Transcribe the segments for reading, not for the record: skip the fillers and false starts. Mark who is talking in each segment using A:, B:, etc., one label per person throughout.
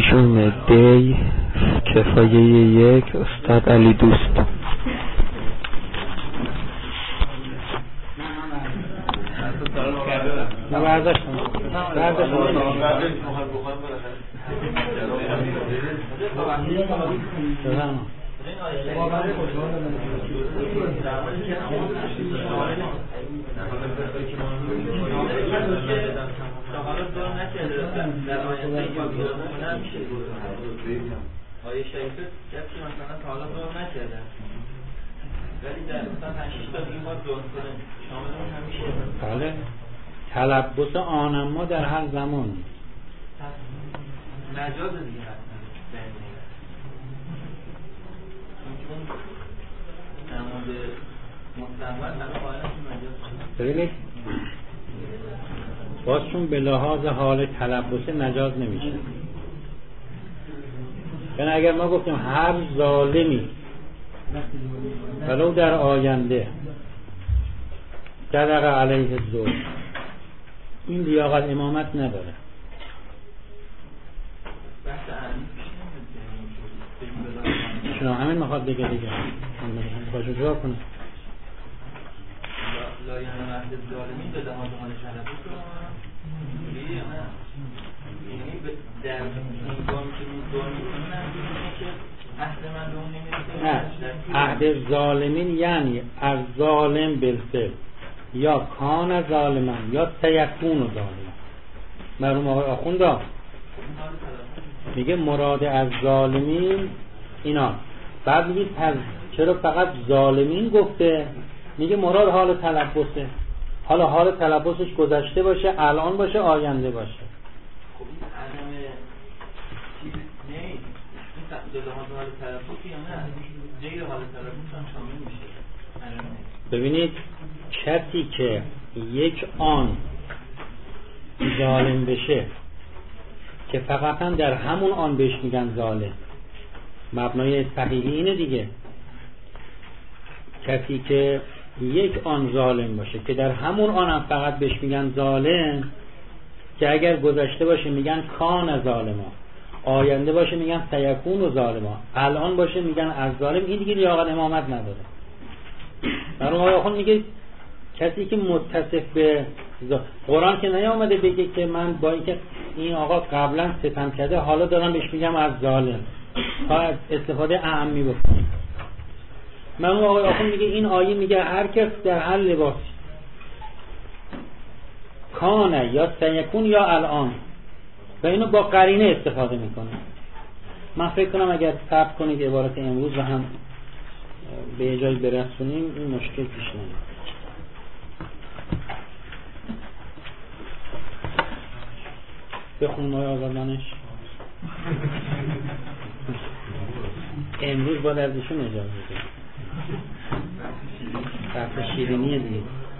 A: ششم دی کفایه یک استاد علی دوست.
B: آیه شریفه کسی مثلا تا حالا دور نکرده ولی در مثلا 8 تا دیگه ما دور کنه شامل اون همیشه
C: بله تلبس آنما در هر زمان
B: مجاز دیگه حتما چون در مورد مستعمل همه قائلشون مجاز
C: ببینید باز چون به لحاظ حال تلبس مجاز نمیشه. یعنی اگر ما گفتیم هر ظالمی ولو در آینده صدق علیه الظلم، این لیاقت امامت نداره. شما همین میخواد بگه دیگه باشو جواب کنه
B: لا ینمت الظالمین به لحاظ حال تلبس یعنی در این گامی که میگوان میکنن که عهد من رو نمیرسه.
C: نه، عهد ظالمین یعنی از ظالم بالفعل یا کان ظالمن یا سیکون ظالمن. مرحوم آقای آخوندا میگه مراد از ظالمین اینا. بعد میگه چرا فقط ظالمین گفته؟ میگه مراد حال تلبسه. حالا حال تلبسش گذشته باشه، الان باشه، آینده باشه.
B: خب این عدم چیز نیست، این لحاظ حال تلبسی یا نه غیر حال تلبس هم شامل میشه.
C: ببینید کسی که یک آن ظالم بشه که فقط هم در همون آن بهش میگن ظالم، مبنای صحیحی اینه دیگه. کسی که یک آن ظالم باشه که در همون آن هم فقط بهش میگن ظالم، که اگر گذشته باشه میگن کان ظالما، آینده باشه میگن سیکون و ظالما، الان باشه میگن از ظالم، این دیگه لیاقت امامت نداره. مرحوم آقای آخوند میگه کسی که متصف به قرآن که نیامده بگه که من با اینکه این آقا قبلا ستم کرده حالا دارم بهش میگم از ظالم، تا استفاده اعمی بکنیم. مرحوم آقای آخوند میگه این آیه میگه هر کس در هر لباسی کانه یا سیکون یا الان و اینو با قرینه استفاده میکنه. من فکر کنم اگر ثبت کنید عبارت امروز رو هم به جایی برسونیم این مشکل پیش نمیاد. بخونیم آیه آزادانش امروز باید از ایشون اجازه بده. بحث شیرینیه دیگه.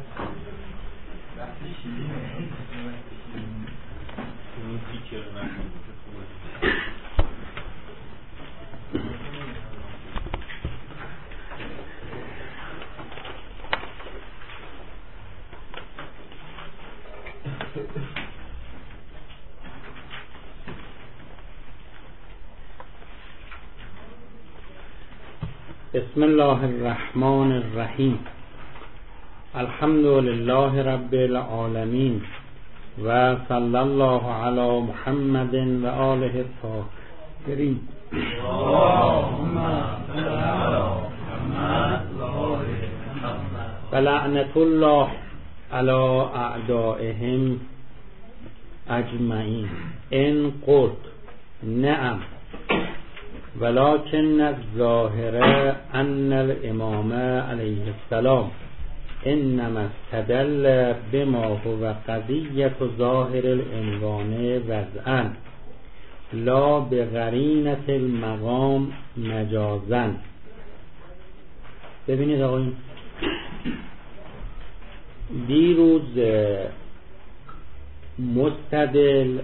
C: بسم الله الرحمن الرحیم. الحمد لله رب العالمین و صلی الله علی محمد و آله الطاهرین. و لعنت الله علی اعدائهم اجمعین. ان قلت نعم ولكن الظاهر ان الامام علیه السلام انما استدل بما هو قضیة ظاهر العنوان وضعا لا بقرینة المقام مجازا. ببینید آقایون، دیروز مستدل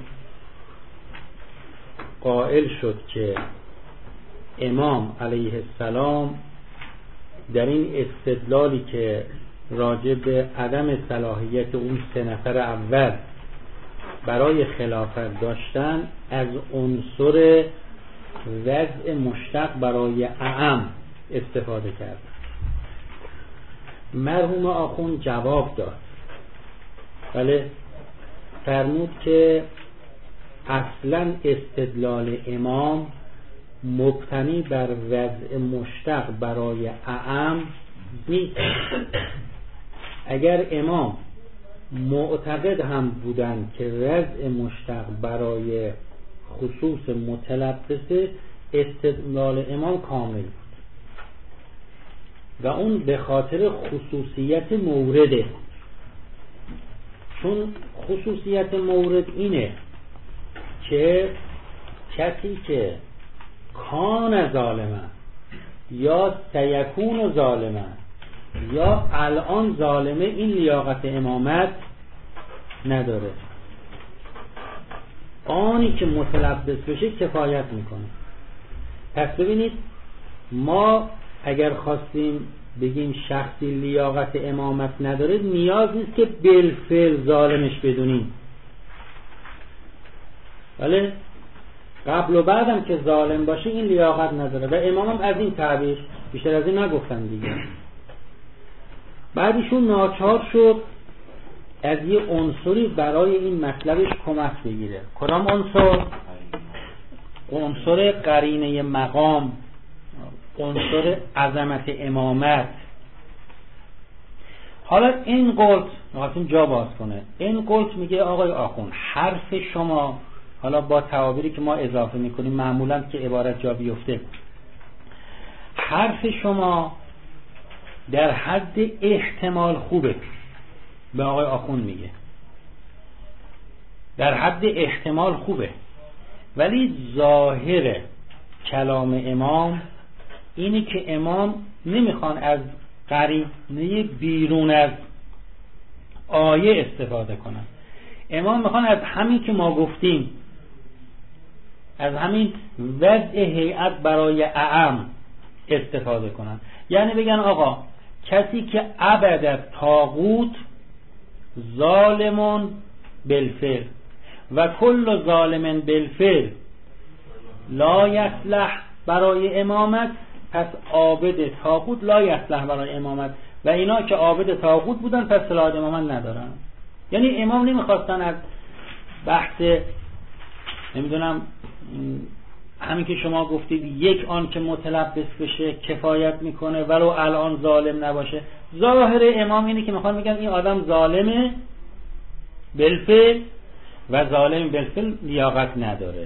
C: قائل شد که امام علیه السلام در این استدلالی که راجع به عدم صلاحیت اون 3 نفر اول برای خلافت داشتن از عنصر وضع مشتق برای اعم استفاده کرد. مرحوم آخوند جواب داد، بله، فرمود که اصلا استدلال امام مبتنی بر وضع مشتق برای اعم نیست. اگر امام معتقد هم بودن که وضع مشتق برای خصوص متلبسه، استدلال امام کامل بود و اون به خاطر خصوصیت مورده. چون خصوصیت مورد اینه که کسی که کان ظالمه یا سیکون ظالمه یا الان ظالمه، این لیاقت امامت نداره. آنی که متلبس بشه کفایت میکنه. پس ببینید، ما اگر خواستیم بگیم شخصی لیاقت امامت نداره، نیاز نیست که بالفعل ظالمش بدونیم، ولی قبل و بعدم که ظالم باشه این لیاقت نداره. و امامم از این تعبیر بیشتر از این نگفتن دیگه. بعدشون ناچار شد از یه عنصری برای این مطلبش کمک بگیره. کدام عنصر؟ عنصر قرینه مقام، عنصر عظمت امامت. حالا این قلت میخواستیم جا باز کنه. این قلت میگه آقای آخوند، حرف شما، حالا با تعابیری که ما اضافه میکنیم معمولا که عبارت جا بیفته، حرف شما در حد احتمال خوبه. به آقای آخوند میگه در حد احتمال خوبه، ولی ظاهر کلام امام اینی که امام نمیخوان از قرینه بیرون از آیه استفاده کنن. امام میخوان از همین که ما گفتیم، از همین وضع هیئت برای اعم استفاده کنن. یعنی بگن آقا کسی که عبد طاغوت ظالمون بالفعل و کل ظالم بالفعل لا یصلح برای امامت، پس عابد طاغوت لا یصلح برای امامت. و اینا که عابد طاغوت بودن پس صلاح امامت ندارن. یعنی امام نمیخواستن از بحث نمیدونم همین که شما گفتید یک آن که متلبس بشه کفایت میکنه ولو الان ظالم نباشه. ظاهر امام اینه که میخوان بگن این آدم ظالمه بالفعل و ظالم بالفعل لیاقت نداره.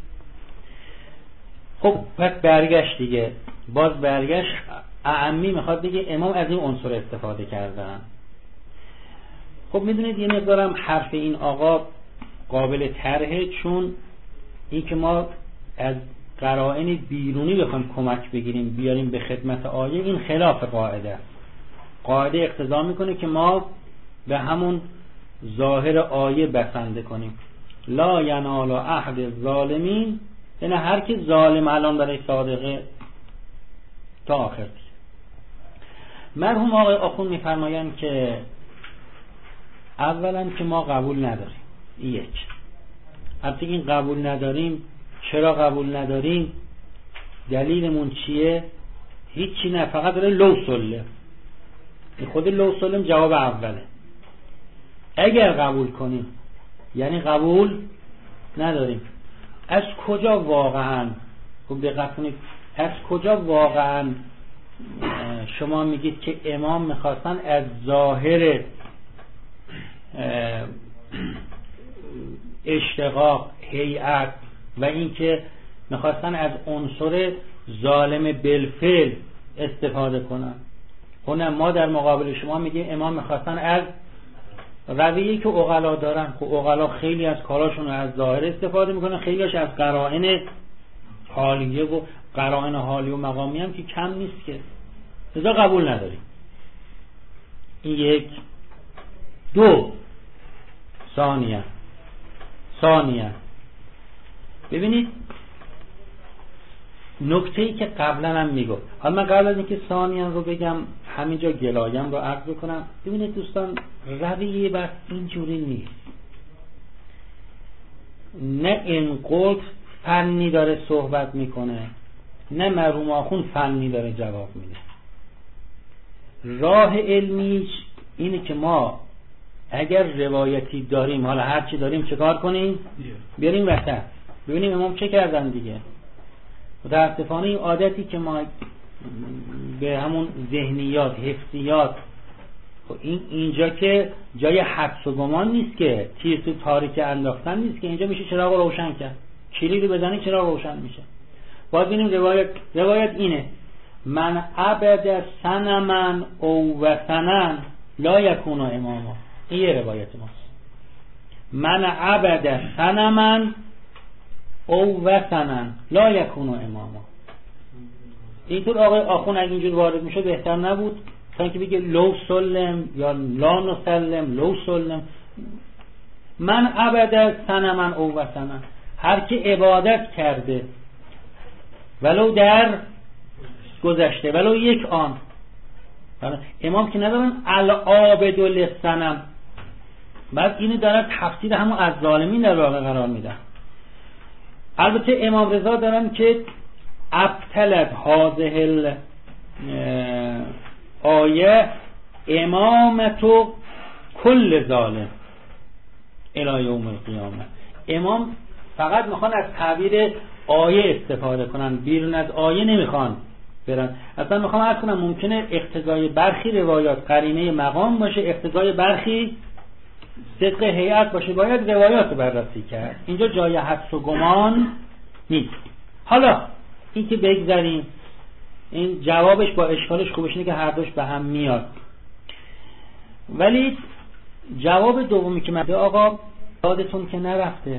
C: خب پس برگشت دیگه، باز برگشت اعمی میخواد بگه امام از این عنصر استفاده کردن. خب میدونید یه مقدارم حرف این آقا قابل طرحه، چون این که ما از قرائن بیرونی بخوایم کمک بگیریم بیاریم به خدمت آیه، این خلاف قاعده است. قاعده اقتضا میکنه که ما به همون ظاهر آیه بسنده کنیم. لا ینال احد الظالمین، یعنی هر کی ظالم الان برای صادقه تا آخر. مرحوم آقای آخوند میفرمایند که اولا که ما قبول نداریم. یک، البته این قبول نداریم، چرا قبول نداریم؟ دلیلمون چیه؟ هیچی نه، فقط داره لو سلم. این خود لو سلم جواب اوله. اگر قبول کنیم یعنی قبول نداریم. از کجا واقعا، خب دقت کنید، از کجا واقعا شما میگید که امام میخواستن از ظاهر اشتقاق هیئت و اینکه میخواستن از عنصر ظالم بالفعل استفاده کنن؟ خب ما در مقابل شما میگیم امام میخواستن از رویه‌ای که عقلا دارن. خب عقلا خیلی از کاراشون از ظاهر استفاده میکنن، خیلیش از قرائن حالیه و قرائن حالی و مقامی هم که کم نیست که، لذا قبول نداریم. این یک. دو، ثانیه ببینید نکته‌ای که قبلا هم میگفت. حالا من قبل از اینکه ثانیاً رو بگم همینجا گلایم رو عرض کنم. ببینید دوستان، رویه بس اینجوری نیست. نه انقلت فنی داره صحبت میکنه، نه مرحوم آخوند فنی داره جواب میده. راه علمیش اینه که ما اگر روایتی داریم، حالا هرچی داریم چه کنیم؟ بیاریم وسط ببینیم امام چه کردن دیگه. متاسفانه این عادتی که ما به همون ذهنیات، حفظیات، اینجا که جای حدس و گمان نیست، که تیر تو تاریک انداختن نیست، که اینجا میشه چراغ روشن کرد، کلیدی بزنی چراغ روشن میشه. باید ببینیم روایت اینه: من عبد صنما او وثنا لا یکون اماما. این یه روایت ماست. من عبد صنما او وثنا لا یکون اماما. اینطور آقای آخون اگه اینجور وارد میشه بهتر نبود تا اینکه بگه لو سلم یا لا نسلم لو سلم. من عبد صنما او وثنا، هر که عبادت کرده ولو در گذشته ولو یک آن. امام که ندارن العابد للصنم، بعد اینو دارن تفسیر همون از ظالمین در واقع قرار میدن. البته امام رضا دارن که ابطلت هذه آیه امامتو کل ظالم الی یوم القیامه. امام فقط میخوان از تعبیر آیه استفاده کنن، بیرون از آیه نمیخوان برن. اصلا میخوام عرض کنم ممکنه اقتضای برخی روایات قرینه مقام باشه، اقتضای برخی صدق هیئت باشه، باید روایات رو بررسی کرد. اینجا جای حدس و گمان نیست. حالا این که بگذاریم، این جوابش با اشکالش خوبش اینه که هر دوش به هم میاد. ولی جواب دومی که من آقا یادتون که نرفته،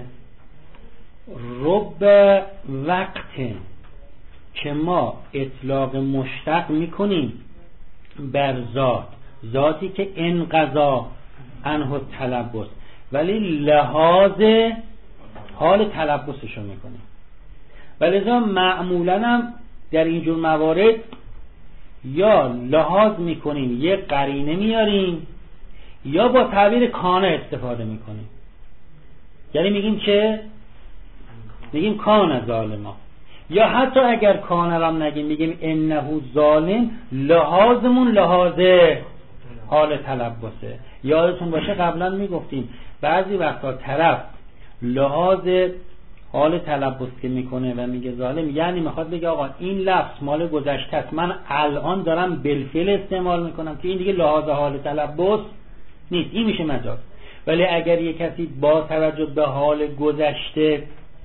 C: رب وقت که ما اطلاق مشتق میکنیم بر ذاتی که انقضا عنه تلبس، ولی لحاظ حال تلبسشو میکنیم. ولذا معمولا هم در اینجور موارد یا لحاظ میکنیم یه قرینه میاریم یا با تعبیر کانه استفاده میکنیم. یعنی میگیم که میگیم کان ظالما، یا حتی اگر کان رام نگیم میگیم انه ظالم، لحاظمون لحاظ حال تلبسه. یادتون باشه قبلا میگفتیم بعضی وقتا طرف لحاظ حال تلبس که میکنه و میگه ظالم، یعنی میخواد بگه آقا این لفظ مال گذشته است، من الان دارم بالفعل استعمال میکنم که این دیگه لحاظ حال تلبس نیست، این میشه مجاز. ولی اگر یک کسی با توجه به حال گذشته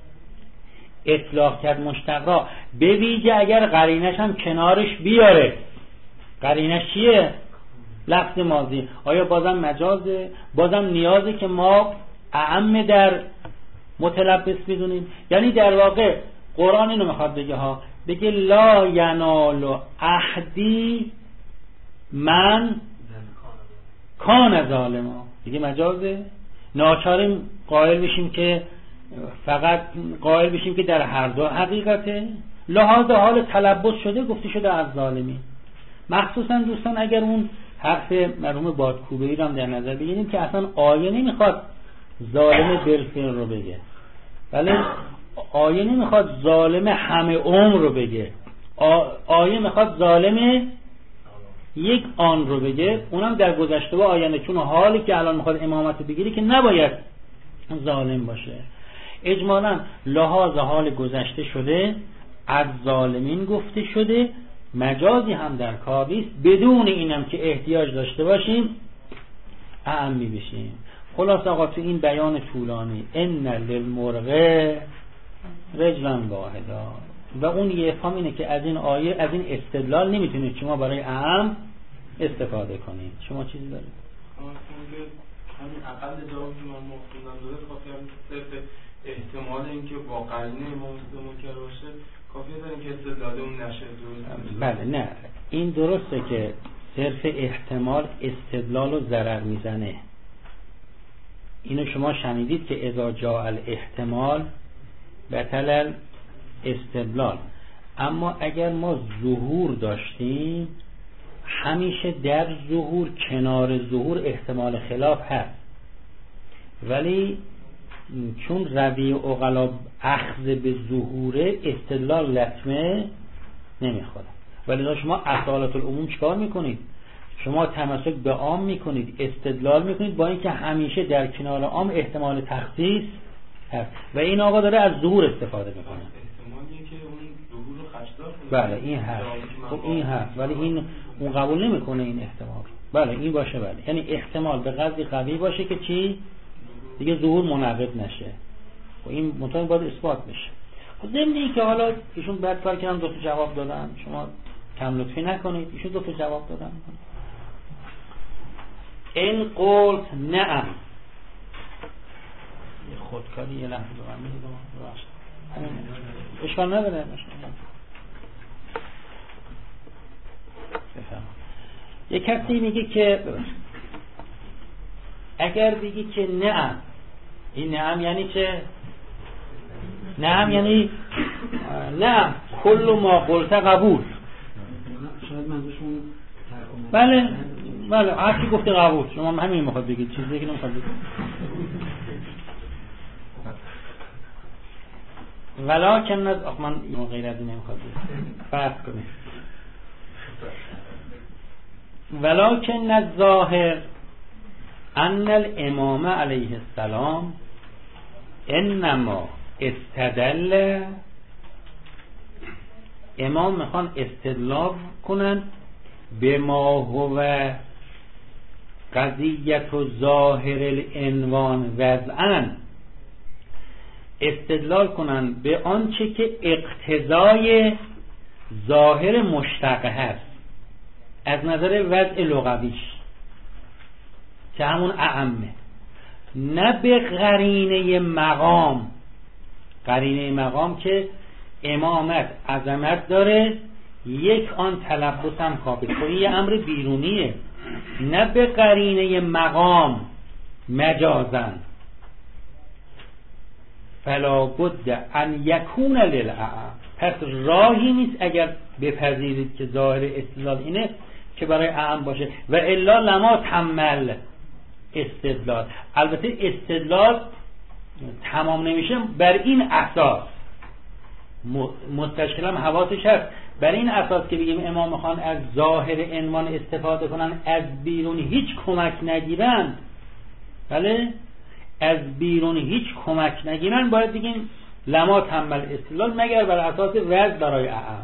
C: اطلاق کرد مشتق را، به ویژه اگر قرینش هم کنارش بیاره، قرینش چیه؟ لفظ ماضی، آیا بازم مجازه؟ بازم نیازه که ما اعم در متلبس بدونیم؟ یعنی در واقع قرآن اینو میخواد بگه ها، بگه لا ینال احدی من کان ظالما، دیگه مجازه. ناچاریم قائل بشیم که فقط قائل بشیم که در هر دو حقیقته، لحاظ حال تلبس شده گفته شده از ظالمی. مخصوصا دوستان اگر اون حرف مرحوم بادکوبه‌ای رو هم در نظر بگیریم که اصلا آیه نمیخواد ظالم بالفعل رو بگه، ولی آیه نمیخواد ظالم همه عمر رو بگه، آیه میخواد ظالم یک آن رو بگه، اونم در گذشته و آینده، چون حالی که الان میخواد امامت بگیری که نباید ظالم باشه. اجمالا لحاظ حال گذشته شده، از ظالمین گفته شده، مجازی هم در کار نیست، بدون اینم که احتیاج داشته باشیم اعمی بشیم. خلاص آقا تو این بیان طولانی ان للمرغ رجلا واحدا، و اون یه فهم اینه که از این آیه، از این استدلال نمیتونید شما برای اعم استفاده کنید. شما چیزی دارید؟
D: همین اقل جواب که من مفتونم داده کافی هم صرف احتمال اینکه با قرینه امام منکر باشه کافیه داریم که استدلال اون نشه درست.
C: بله نه، این درسته که صرف احتمال استدلال و ضرر میزنه. اینو شما شنیدید که اذا جاء الاحتمال بطل استدلال. اما اگر ما ظهور داشتیم، همیشه در ظهور کنار ظهور احتمال خلاف هست، ولی چون روی عقلا اخذ به ظهوره استدلال لطمه نمیخوره. ولی شما اصالت العموم چکار میکنید؟ شما تمسک به عام میکنید، استدلال میکنید با اینکه همیشه در کنار عام احتمال تخصیص هست و این آقا داره از ظهور استفاده میکنه.
D: احتمالیه که اون ظهور رو خشدار کنه.
C: بله این هست. خب این هست ولی این اون قبول نمیکنه این احتمال. بله این باشه. بله یعنی احتمال به قدری قوی باشه که چی دیگه ظهور منعقد نشه. خب این مطمئن باید اثبات بشه. خب ضمن این که حالا ایشون بعد کار کردن 2 تا جواب دادن، شما کم لطفی نکنید، ایشون 2 تا جواب دادن. این قلت نعم خودکاری یه لحظه به من میدید اشکال نداره. یک کسی میگه که اگر بگی که نعم، این نعم یعنی چه؟ نعم یعنی نعم کل ما قلت قبول.
E: شاید منظورشون
C: بله بله هرچی گفته قبول. شما همین میخواد بگید، چیزی که نمیخواد بگید. ولکن از من غیر از این نمیخواد بگید فرض کنید ولکن الظاهر ان الامام علیه السلام انما استدل، امام میخوان استدلال کنن به ما هو قضیت و ظاهر العنوان وضعاً، استدلال کنن به آنچه که اقتضای ظاهر مشتق هست از نظر وضع لغویش که همون اعمه، نه به قرینه مقام. قرینه مقام که امامت عظمت داره، یک آن تلبس هم کافی، خب این یه امر بیرونیه، نه به قرینه مقام مجازن. فلا بد ان یکون للعام، پس راهی نیست اگر بپذیرید که ظاهر استدلال اینه که برای اعم باشه و الا لما تمل استدلال. البته استدلال تمام نمیشه بر این اساس، مستشکلم حواسش هست، بر این اساس که بگیم امام خان از ظاهر عنوان استفاده کنن، از بیرون هیچ کمک نگیرن. بله از بیرون هیچ کمک نگیرن، باید بگیم لما تمل استدلال مگر بر اساس وضع برای اعم.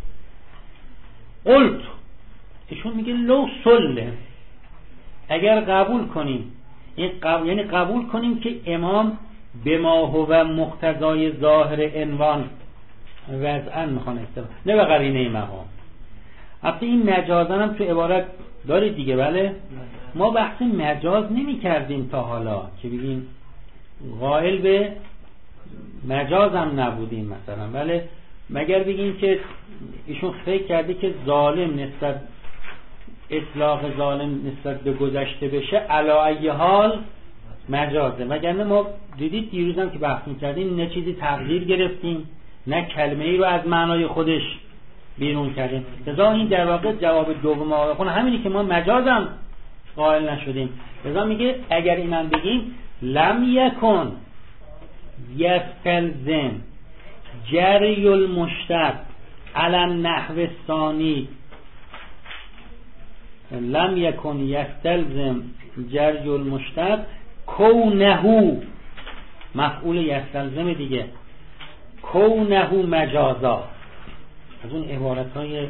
C: قلت، ایشون میگه لو سله، اگر قبول کنیم یعنی قبول کنیم که امام به ما هو مقتضای ظاهر عنوان وضعاً میخوان استفاده، نه به قرینه مقام. البته این مجازن هم تو عبارت دارید دیگه. بله ما بحث مجاز نمی کردیم تا حالا که بگیم قائل به مجاز هم نبودیم مثلا. بله مگر بگیم که ایشون فکر کرده که ظالم نسبت اطلاق ظالم نسبت به گذشته بشه علی ای حال مجازه، وگرنه ما دیدید دیروزم که بحث می‌کردیم نه چیزی تغییر گرفتیم نه کلمه ای رو از معنای خودش بیرون کردیم. لذا این در واقع جواب دوم آقا همینی که ما مجازم قائل نشدیم. لذا میگه اگر اینم بگیم لم یکن یستلزم جری المشتق علی النحو الثانی، لم یکن یستلزم جری المشتق کونه، مفعول یستلزم دیگه، کونه مجازا. از اون عبارت‌های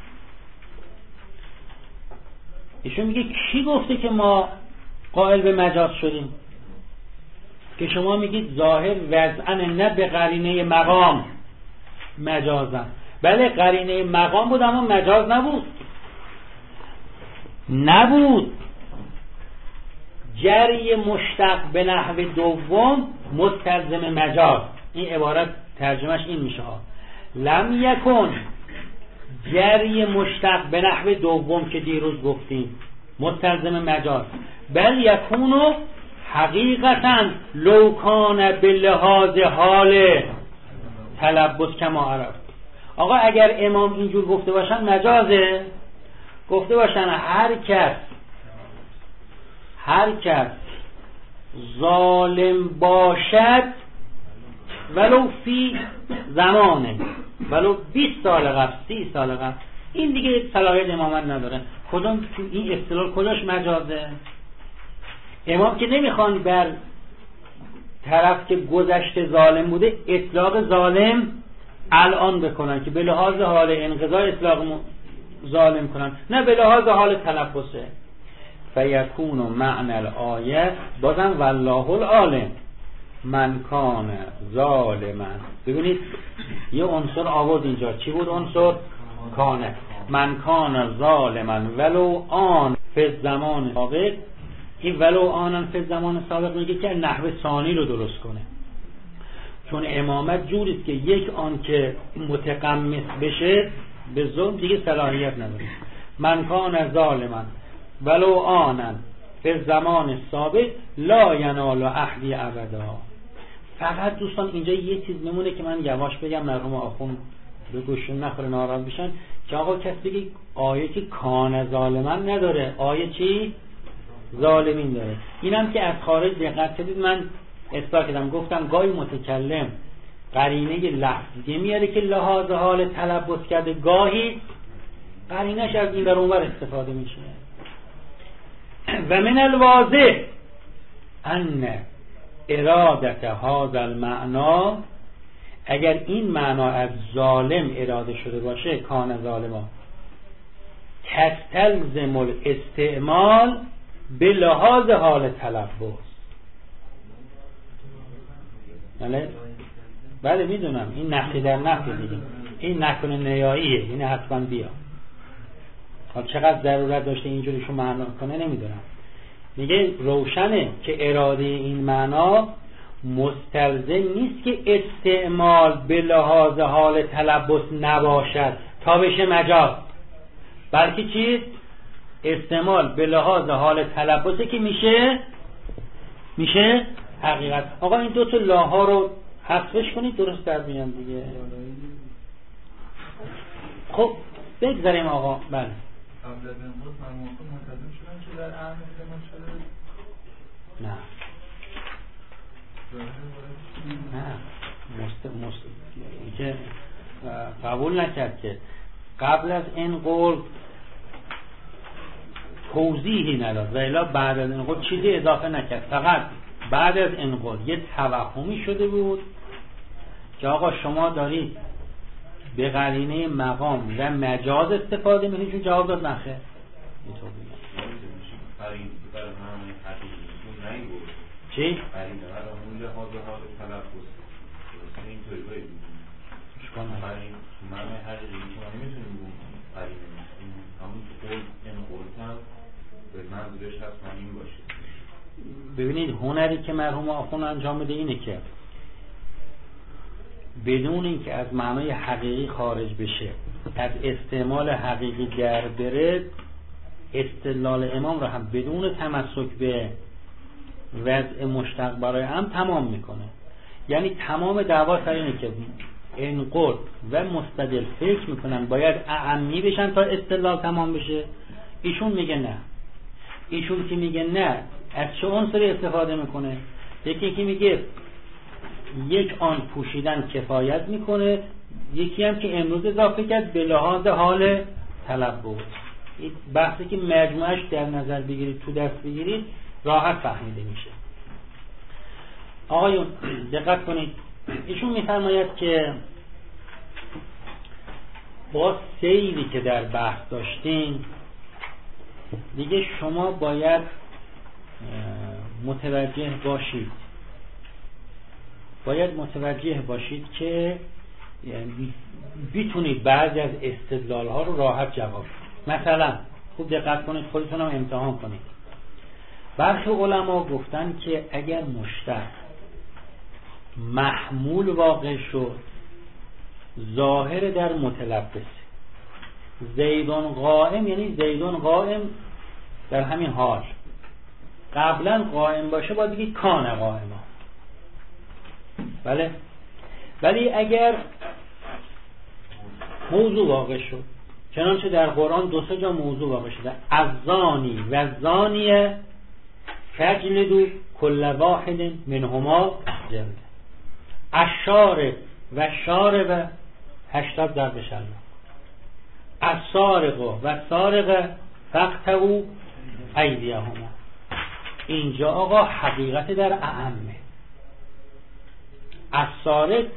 C: ایشون میگه کی گفته که ما قائل به مجاز شدیم؟ که شما میگید ظاهر وضعاً نه به قرینه مقام مجازن. بله قرینه مقام بود اما مجاز نبود. جری مشتق به نحو دوم مستلزم مجاز. این عبارت ترجمهش این میشه ها. لم یکن جری مشتق به نحو دوم که دیروز گفتیم مستلزم مجاز، بل یکونو حقیقتا لو کان به لحاظ حال تلبس کما عرف. آقا اگر امام اینجور گفته باشن مجازه، گفته باشن هر کس ظالم باشد ولو فی زمانه، ولو 20 سال قبل 30 سال قبل، این دیگه صلاحیت امامت نداره. کدوم این استدلال کجاش مجازه؟ امام که نمیخوان بر طرف که گذشته ظالم بوده اطلاق ظالم الان بکنن که به لحاظ حال انقضای اطلاق ظالم کنن، نه به لحاظ حال تلبسه. فیکون معنی الآیه بازم والله العالم من کان ظالما. ببینید یه عنصر آورد اینجا، چی بود عنصر؟ کانه. من کان ظالما ولو آن فی زمان سابق، این ولو آنن فی زمان سابق میگه که نحو ثانی رو درست کنه، چون امامت جوریست که یک آن که متقمص بشه به ظلم دیگه صلاحیت نداره. من کان ظالما ولو آنن فی زمان سابق لا ینال عهدی ابدا. فقط دوستان اینجا یه چیز میمونه که من یواش بگم مرحوم آخوند به گوشون نخوره ناراحت بشن، که آقا کسی بگه آیه که کان ظالمن نداره، آیه چی؟ ظالمین داره. اینم که از خارج دقت کردید من اصلاح کردم، گفتم گاهی متکلم قرینه لفظی میاره که لحاظ حال تلبس کرده، گاهی قرینش از این در اونور استفاده میشه. و من الواضح ان ارادت هذا المعنا، اگر این معنا از ظالم اراده شده باشه کان ظالما، تستلزم الاستعمال به لحاظ حال تلبس. بله میدونم این نفی در نفی دیگه، این نکن نیاییه، این حتما بیا. چقدر ضرورت داشته اینجوریشو معنا کنه نمیدونم. میگه روشنه که اراده این معنا مستلزم نیست که استعمال به لحاظ حال تلبس نباشد تا بشه مجاز، بلکه چیز استعمال به لحاظ حال تلبسه که میشه حقیقت. آقا این دو تا لاها رو حذفش کنید درست در میان دیگه. خب بگذاریم آقا. بله
B: قبل از امروز فرمانخون منتظم شدن که در اهم زمان شده؟
C: نه که قبول نکرد که قبل از این قول توضیحی نداد و الا بعد از این قول چیزی اضافه نکرد، فقط بعد از این قول یه توهمی شده بود که آقا شما دارید به قرینه مقام و مجاز استفاده می‌کنید، چون جواب داد نخیر. اینطور میگم
F: قرینه برای همون حقیقی نگو
C: چی؟
F: قرینه برای همون لحاظ حال تلفظ اینطوری باید
C: شکان
F: قرینه من حقیقی که ما نمیتونیم بگیم قرینه همون قول این قول هم به منظورش حتما این باشه.
C: ببینید هنری که مرحوم آخوند انجام بده اینه که بدون اینکه از معنای حقیقی خارج بشه، از استعمال حقیقی در بره، استدلال امام را هم بدون تمسک به وضع مشتق برای هم تمام میکنه. یعنی تمام دعوا سر اینه که انقل و مستدل فکر میکنن باید اعمی بشن تا استدلال تمام بشه. ایشون میگه نه. ایشون که میگه نه از چه عنصری استفاده میکنه؟ یکی که میگه یک آن پوشیدن کفایت میکنه، یکی هم که امروز اضافه کرد به لحاظ حال تلبس. این بحثی که مجموعش در نظر بگیرید تو دست بگیرید راحت فهمیده میشه. آقایون دقت کنید، ایشون میفرماید که با سیری که در بحث داشتیم دیگه شما باید متوجه باشید که بیتونید بعضی از استدلال ها رو راحت جواب. مثلا خوب دقت کنید، خودتون هم امتحان کنید. برخی علما گفتن که اگر مشتق محمول واقع شد ظاهر در متلبس، زیدون قائم یعنی زیدون قائم در همین حال، قبلا قائم باشه باید بگید کان قائما. بله، ولی اگر موضوع واقع شد، چنانچه در قرآن 2-3 جا موضوع واقع شده، الزانی و الزانیه فجلدوا کل واحد منهما جلد. الشارب و شارب 80 ضرب شلاق. السارق و سارق فقطعوا ایدیهما. اینجا آقا حقیقت در اعمه. السارق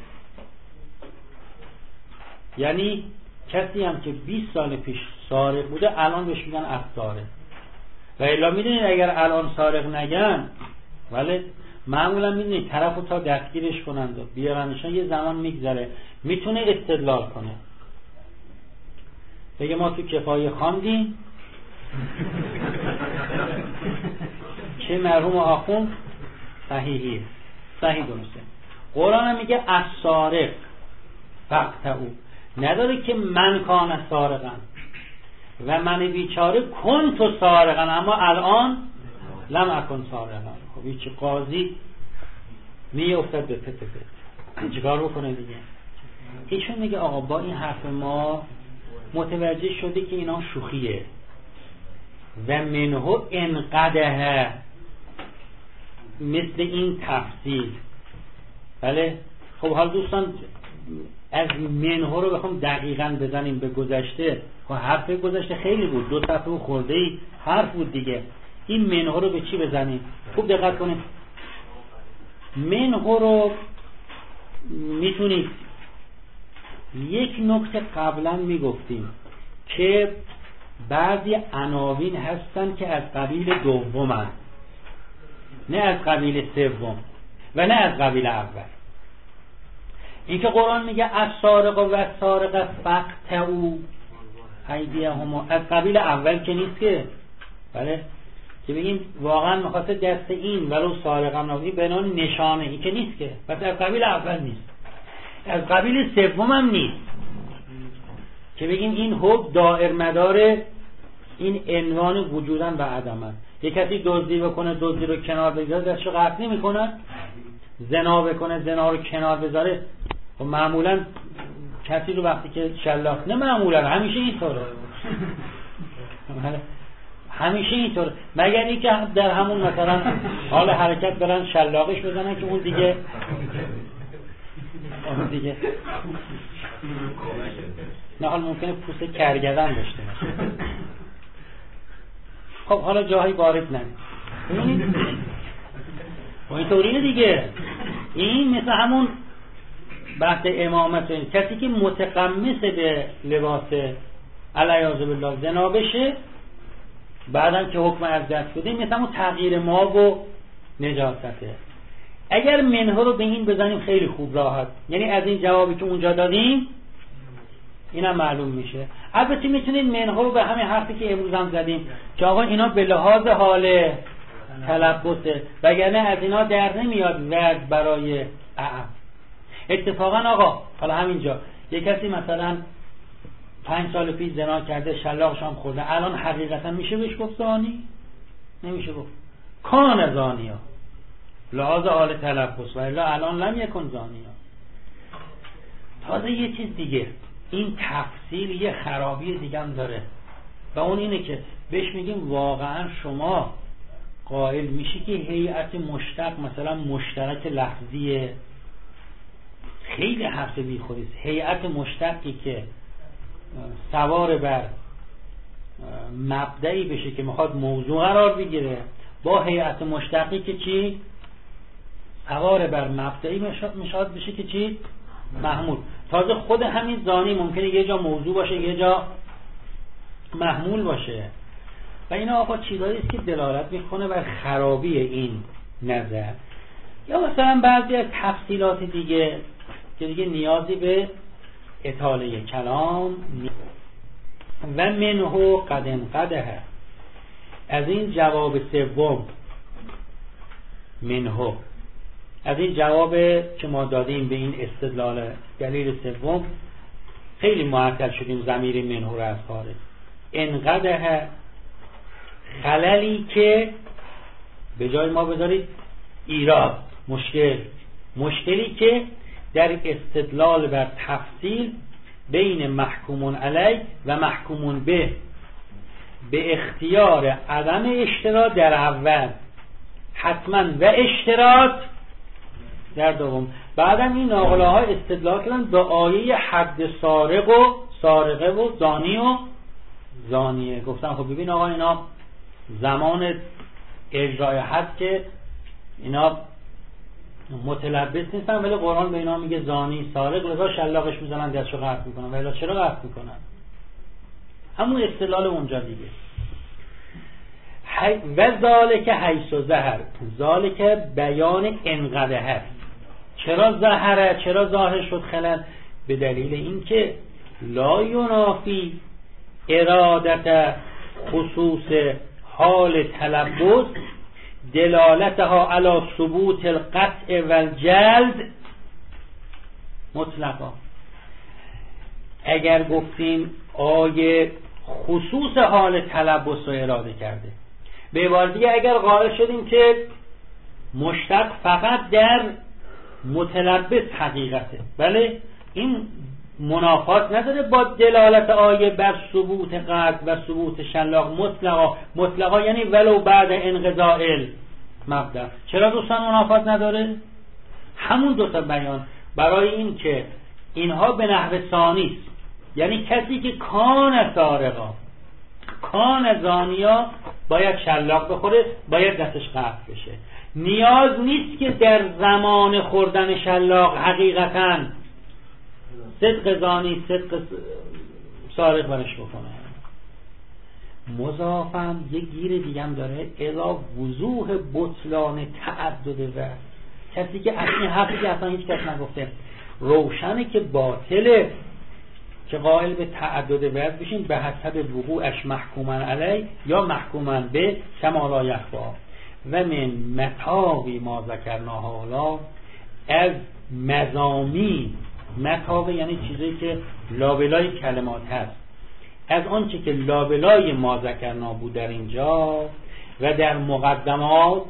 C: یعنی کسی هم که 20 سال پیش سارق بوده الان بهش میگن السارق. و الا میدونید اگر الان سارق نگن، ولی معمولا میدونید طرفو تا دستگیرش کنند و بیارنشان یه زمان میگذره، میتونه استدلال کنه، بگه ما تو کفایه خواندیم که مرحوم آخوند صحیحیه، صحیح درسته. قرآن هم میگه السارق فقطعوا، نداره که من کان سارقا و من بیچاره کنت سارقا اما الان لم اکن سارقا. خب هیچ قاضی میافتد به پت چیکار بکنه دیگه؟ ایشون میگه آقا با این حرف ما متوجه شده که اینا شوخیه و منهو انقده مثل این تفصیل. بله خب حال دوستان از منهو رو بخوام دقیقاً بزنیم به گذشته، خب حرف گذشته خیلی بود، 2 صفحه و خورده‌ای حرف بود دیگه. این منهو رو به چی بزنیم؟ خوب دقت کنید. منهو رو میتونید یک نکته قبلا میگفتیم که بعضی عناوین هستن که از قبیل دومن، نه از قبیل سوم و نه از قبیل اول. این که قرآن میگه السارق و السارقه فقطعوا ایدیهما، از قبیل اول که نیست که، بله که بگیم واقعا میخواسته دست این ولو سارقم نبودی به نام نشانه، این که نیست که، پس از قبیل اول نیست، از قبیل سوم هم نیست که بگیم این حکم دائر مدار این عنوان وجودن و عدمن. یک کسی دزدی بکنه دزدی رو کنار بذاره دستشو قطع نمی‌کنه، زنا بکنه زنا رو کنار بذاره. و معمولا کسی رو وقتی که شلاق، نه معمولا همیشه اینطوره همیشه اینطوره، مگر اینکه در همون مثلا حال حرکت برن شلاقش بزنن که اون دیگه نه حال ممکنه پوست کرگدن داشته باشه. خب حالا جاهایی وارد نمید و اینطوریه دیگه. این مثل همون بحث امامت، کسی که متقمص به لباس علیاذ بالله زنا بشه بعدم که حکم از دست بده، مثل همون تغییر ما و نجاسته. اگر منها رو به این بزنیم خیلی خوب راحت، یعنی از این جوابی که اونجا دادیم اینم معلوم میشه. البته میتونید منها رو به همین حرفی که امروز هم زدیم که آقا اینا به لحاظ حال تلبسه، وگرنه از اینا در نمیاد ورد برای اعم. اتفاقا آقا حالا همینجا یک کسی مثلا 5 سال پیش زنا کرده شلاقش هم خورده، الان حقیقتا میشه بهش گفت زانی؟ نمیشه گفت کان زانیا لحاظ حال تلبس و الا الان لم یکن زانیا. تازه یه چیز دیگه، این تفسیر یه خرابی دیگه هم داره و اون اینه که بهش میگیم واقعا شما قائل میشی که هیئت مشتق مثلا مشترک لفظیه، خیلی حرف بی خودیست. هیئت مشتقی که سوار بر مبدعی بشه که میخواد موضوع قرار بگیره با هیئت مشتقی که چی؟ سوار بر مبدعی میشاد بشه که چی؟ محمول. تازه خود همین زانی ممکنه یه جا موضوع باشه یه جا محمول باشه و اینا آقا چیزایی است که دلالت میکنه بر خرابی این نظر. یا مثلا بعضی از تفصیلات دیگه که دیگه نیازی به اطاله کلام و منهو قدم قده. از این جواب سوم منهو، از این جواب که ما دادیم به این استدلال دلیل سوم خیلی معطل شدیم ضمیر منهو رو از خارج. انقده خللی که به جای ما بذارید ایراد، مشکلی که در استدلال بر تفصیل بین محکومون علی و محکومون به اختیار عدم اشتراک در اول حتما و اشتراط در دوم. بعدم این ناقله ها استدلال کردن به آیه حد سارق و سارقه و زانی و زانیه. گفتن خب ببین آقا اینا زمان اجرای حد که اینا متلبس نیستن، ولی قرآن به اینا میگه زانی سارق، لذا شلاقش میزنن دستشو قطع میکنن. ولی چرا قطع میکنن؟ همون استدلال اونجا دیگه. و ذالک حیث ظهر، ذالک بیان انقده هست. چرا ظهره؟ چرا ظاهر شد خلل؟ به دلیل اینکه لا ینافی ارادت خصوص حال تلبس دلالتها علی ثبوت القطع والجلد مطلقا. اگر گفتیم آیه خصوص حال تلبس رو اراده کرده، به عبارت دیگه اگر قائل شدیم که مشتق فقط در متلبس حقیقته، بله این منافات نداره با دلالت آیه بر ثبوت قطع و ثبوت شلاق مطلقا یعنی ولو بعد انقضاء المبدأ. چرا دوستان منافات نداره؟ همون دوتا بیان برای این که اینها به نحو ثانی، یعنی کسی که کان سارقا کان زانیا باید شلاق بخوره، باید دستش قطع بشه. نیاز نیست که در زمان خوردن شلاق حقیقتاً صدق زانی صدق سارق برش بکنه. مضافم یه گیر دیگه هم داره، الا وضوح بطلان تعدد و کسی که اصلا حرفی که اصلا هیچ کس نگفته روشنه که باطله که قائل به تعدد وضع بشین به حسب وقوعش محکوما علی یا محکوما به کما لا یخفا. و من متاوی ما ذکرناها حالا از مضامی، متاوی یعنی چیزی که لابلای کلمات هست، از آنچه که لابلای ما ذکرنا بود در اینجا و در مقدمات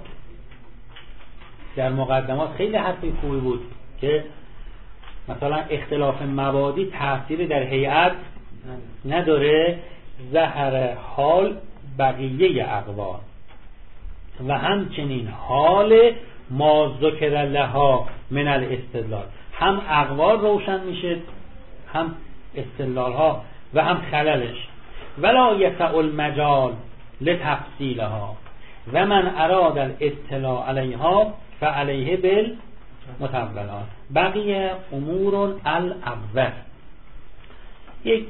C: خیلی حرفی خوبی بود که مثلا اختلاف مبادی تأثیر در هیئت نداره، ظهر حال بقیه اقوال و همچنین حال ما ذکر لها من الاستدلال، هم اقوال روشن میشه هم استدلال ها و هم خللش. ولا یسع المجال لتفصیلها و من اراد الاطلاع علیها فعلیه بالمتولات. بقیه امور الاول. یک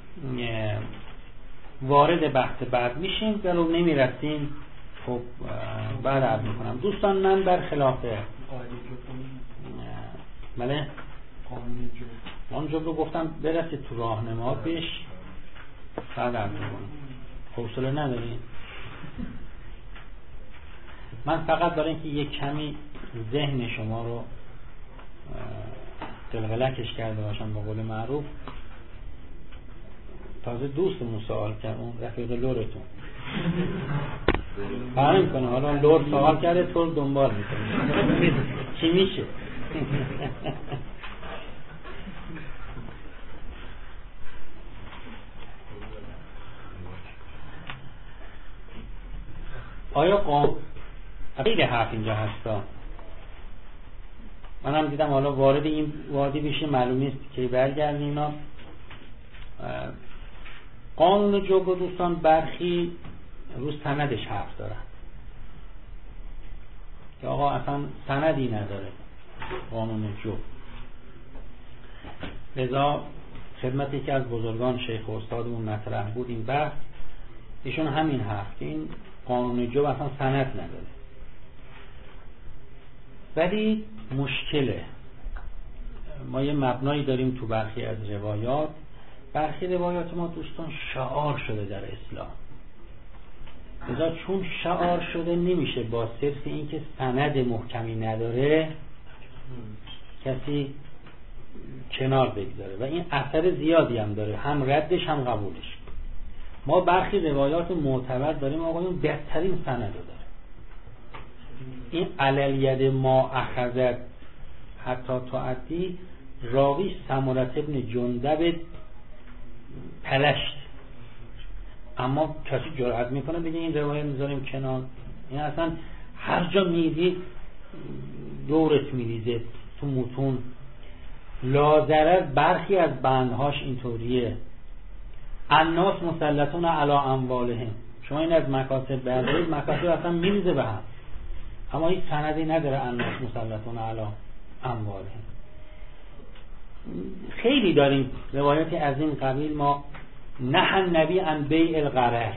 C: وارد بحث بعد میشیم، ولو نمیرسیم خب بعد عرض میکنم. دوستان من برخلاف بله اونجا رو گفتم برسید تو راهنما پیش بعد عرض میکنم. حوصله ندارین؟ من فقط برای اینکه یک کمی ذهن شما رو قلقلکش کرده باشم به قول معروف، تازه دوستمون سوال کرد، اون رفیق لورتون فرق میکنه، حالا لور سوال کرده تو دنبال میکنه چی میشه؟ آیا خیلی حرف اینجا هستا، منم دیدم حالا وارد این وادی بشه معلوم نیست که برگردیم. اینا قانون جبر دوستان برخی روز سندش حرف دارن که آقا اصلا سندی نداره قانون جبر. لذا خدمتی که از بزرگان شیخ و استادمون مطرح بود این بحث، ایشون همین حرف که این قانون جبر اصلا سند نداره. ولی مشکله، ما یه مبنایی داریم تو برخی از روایات، برخی روایات ما دوستان شعار شده در اسلام. لذا چون شعار شده نمیشه با صرف این که سند محکمی نداره کسی کنار بگذاره و این اثر زیادی هم داره، هم ردش هم قبولش. ما برخی روایات معتبر داریم آقایون بهترین سند داره. این علالید ما اخذت حتی تعدی راوی سمرة ابن جندب پلشت، اما کسی جرأت میکنه بگه این روایت میذاریم کنار؟ این اصلا هر جا میدی دورت میریزه تو متون. لازره برخی از بندهاش اینطوریه: الناس مسلطون علی اموالهم. شما این از مکاتب بردارید، مکاتب اصلا میریزه به هم، اما هیچ سندی نداره الناس مسلطون علی اموالهم. خیلی داریم روایتی از این قبیل. ما نهى النبی عن بیع الغرر،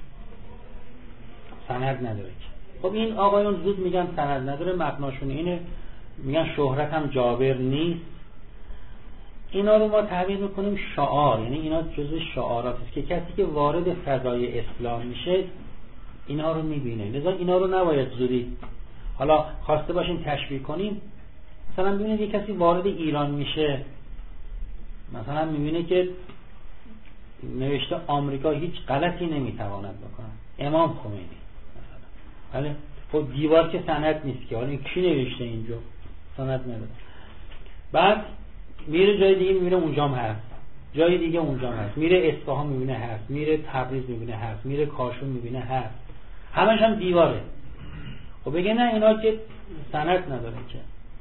C: سند نداره. خب این آقایون زود میگن سند نداره، مبناشون اینه، میگن شهرت هم جابر نیست. اینا رو ما تعبیر میکنیم شعار، یعنی اینا جزء شعارات است که کسی که وارد فضای اسلام میشه اینا رو میبینه. لذا اینا رو نباید زودی حالا خواسته باشین تشبیه کنیم. مثلا ببینید یک کسی وارد ایران میشه، مثلا میبینه که نوشته آمریکا هیچ غلطی نمیتواند بکنه، امام خمینی مثلا. ولی خب دیوار که سند نیست که، حالا کی نوشته اینجا؟ سند نداره. بعد میره جای دیگه میبینه اونجا هم هست، جای دیگه اونجا هم هست، میره اصفهان میبینه هست، میره تبریز میبینه هست، میره کاشان میبینه هست، همش هم دیواره. خب بگه نه اینا که سند نداره که.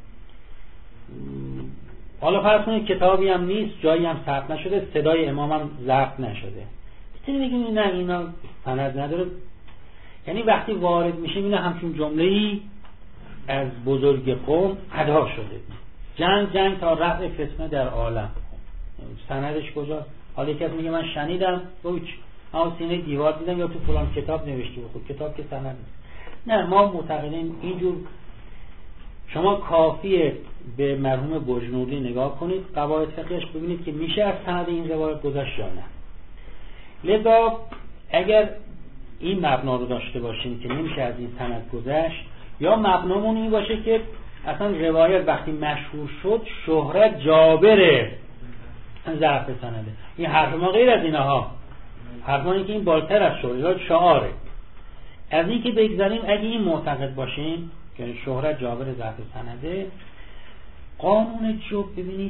C: حالا فرض کنید کتابی هم نیست، جایی هم ثبت نشده، صدای امام هم ضبط نشده، میتونی بگیم نه اینا سند نداره. یعنی وقتی وارد میشه اینا همچون جمله‌ای از بزرگ قوم ادا شده: جنگ تا رفع فتنه در عالم. سندش کجاست؟ حالا یکی میگه من شنیدم، اما سینه دیوار دیدم یا تو فلان کتاب نوشته بود. خب کتاب که سند نیست. نه، ما معتقدیم اینجور. شما کافیه به مرحوم بجنوردی نگاه کنید، قواعد فقهیش، ببینید که میشه از سند این روایت گذشت یا نه. لذا اگر این مبنا رو داشته باشیم که نمیشه از این سند گذشت، یا مبنامون این باشه که اصلا روایت وقتی مشهور شد شهرت جابره، ضعف سنده. این حرف ما غیر از اینها، حرف ما اینه که این بالاتر از شهرت، شعاره. از این که بگذاریم اگه این معتقد باشیم که شهرت جابر ضعف سنده، قانون جبر ببینید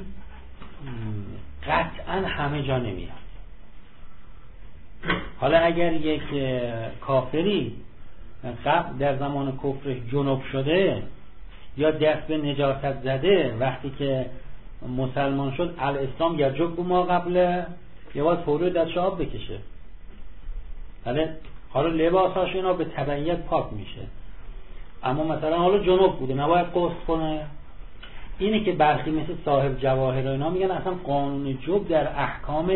C: قطعا همه جا نمیاد. حالا اگر یک کافری قبل در زمان کفر جنوب شده یا دست به نجاست زده، وقتی که مسلمان شد الاسلام یجب ما قبل، یه باید فوری دستش آب بکشه. حالا لباساش اینا به تبعیت پاک میشه، اما مثلا حالا جنوب بوده نباید غسل کنه. اینه که برخی مثل صاحب جواهر اینا میگن اصلا قانون جبر در احکام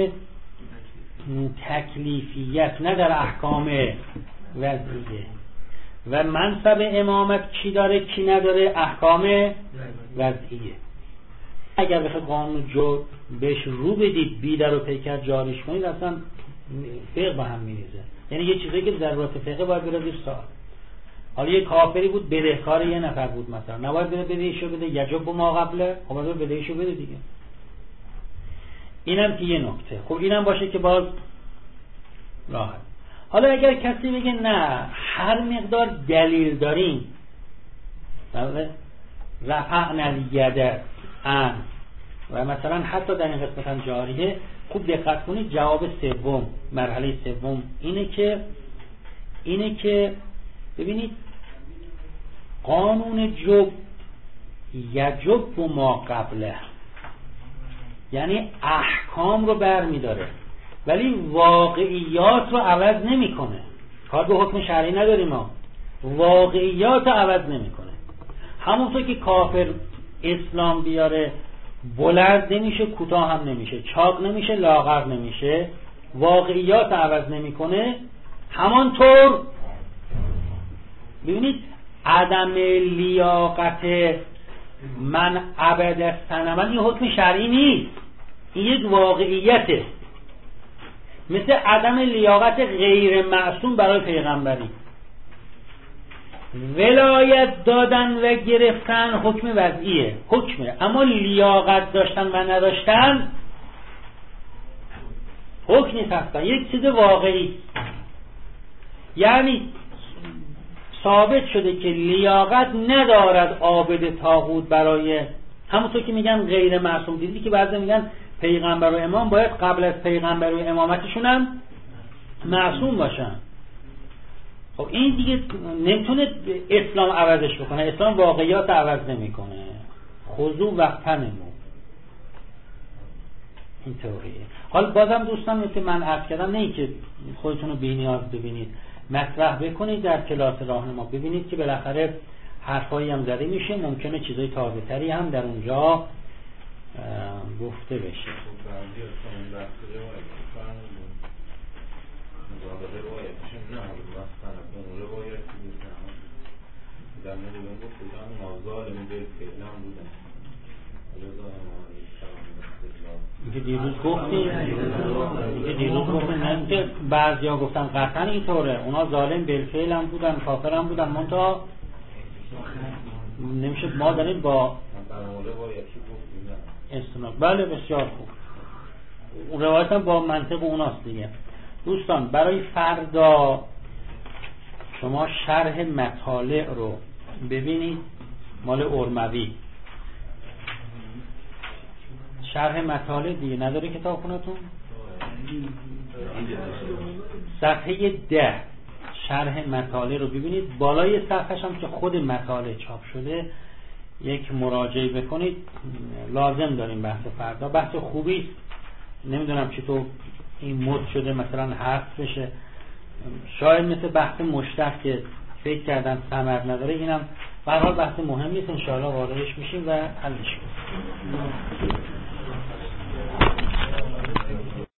C: تکلیفیت نه در احکام وضعیه. و منصب امامت کی داره کی نداره احکام وضعیه. اگر بخواد قانون جبر بهش رو بدید بیدر و پیکر جاریش کنید اصلا فقه به هم میریزه. یعنی یه چیزی که ضرورت فقه باید بره زیر سوال. حالا یه کافری بود بدهکار یه نفر بود مثلا، نباید بره بدهیشو بده، یجب ما قبله، خب باید بدهیشو بده دیگه. اینم که یه نکته. خب اینم باشه که باز راحت. حالا اگر کسی بگه نه هر مقدار دلیل داریم، رفعنا الیده ان، و مثلا حتی در این قسمت هم جاریه، خوب دقت کنید جواب سوم، مرحله سوم اینه که ببینید قانون جبر یجب ما قبله، یعنی احکام رو برمی‌داره ولی واقعیات رو عوض نمی‌کنه. کار به حکم شرعی نداریم، ما واقعیات رو عوض نمی‌کنه. همونطور که کافر اسلام بیاره بلند نمیشه، کوتاه هم نمیشه، چاق نمیشه، لاغر نمیشه، واقعیات عوض نمی‌کنه. همانطور ببینید عدم لیاقت من عبد صنما این حکم شرعی نیست، این یک واقعیته. مثل عدم لیاقت غیر معصوم برای پیغمبری. ولایت دادن و گرفتن حکم وضعیه، حکمه، اما لیاقت داشتن و نداشتن حکم نیست، هستن یک چیز واقعی. یعنی ثابت شده که لیاقت ندارد عابد طاغوت برای، همونطور که میگن غیر معصوم. دیدی که بعضی میگن پیغمبر و امام باید قبل از پیغمبر و امامتشون هم معصوم باشن. خب این دیگه نمیتونه اسلام عوضش بکنه. اسلام واقعیات عوض نمیکنه. خضوع وقتنمو اینطوریه. حالا بازم دوستان که من عرض کردم، نه اینکه خودتون رو بی‌نیاز ببینید، مطرح بکنید در کلاس راهنما، ببینید که بالاخره حرفایی هم زده میشه، ممکنه چیزای تازه تری هم در اونجا گفته بشه. اینکه دیروز گفتیم نه که بعضیا گفتن قطعا اینطوره، اونا ظالم بالفعل هم بودن، کافر هم بودن، منتها نمیشه ما داریم با استناد. بله بسیار خوب، اون روایت هم با منطق اوناست دیگه. دوستان برای فردا شما شرح مطالع رو ببینید، مال ارموی، شرح مطالع دیگه نداره کتابخونه‌تون؟ صفحه 10 شرح مطالع رو ببینید، بالای صفحه‌ش هم که خود مطالع چاپ شده یک مراجعه بکنید. لازم داریم بحث فردا، بحث خوبی است. نمیدونم چطور این مد شده مثلا حذف بشه، شاید مثل بحث مشتق که فکر کردن ثمر نداره، اینم به هر حال بحث مهمی است، ان شاء الله واردش میشیم و حلش کنیم.